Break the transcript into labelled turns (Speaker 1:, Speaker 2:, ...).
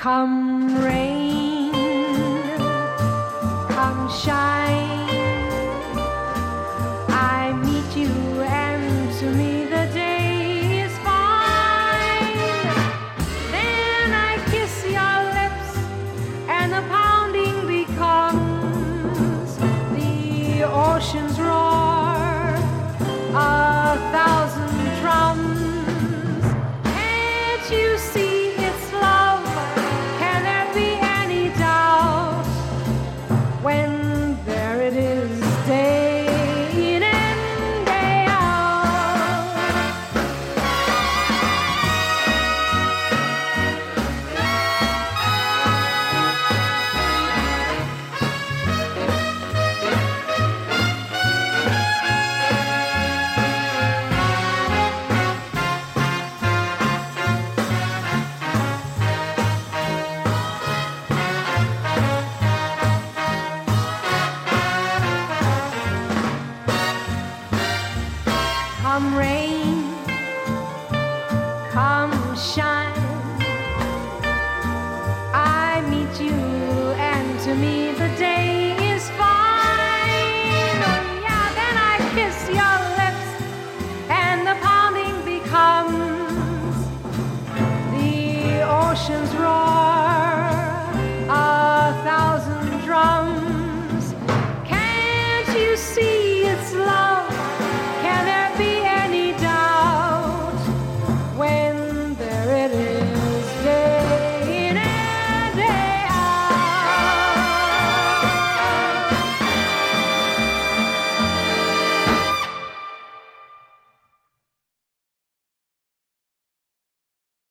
Speaker 1: Come rain, come shine, I meet you and to me the day is fine. Then I kiss your lips and the pounding becomes the ocean's roar, a thousand drums. Can't you see? When there it is, day in and day out. Come rain, come shine, I meet you and to me the day is fine. Oh yeah, then I kiss your lips and the pounding becomes the ocean's roar.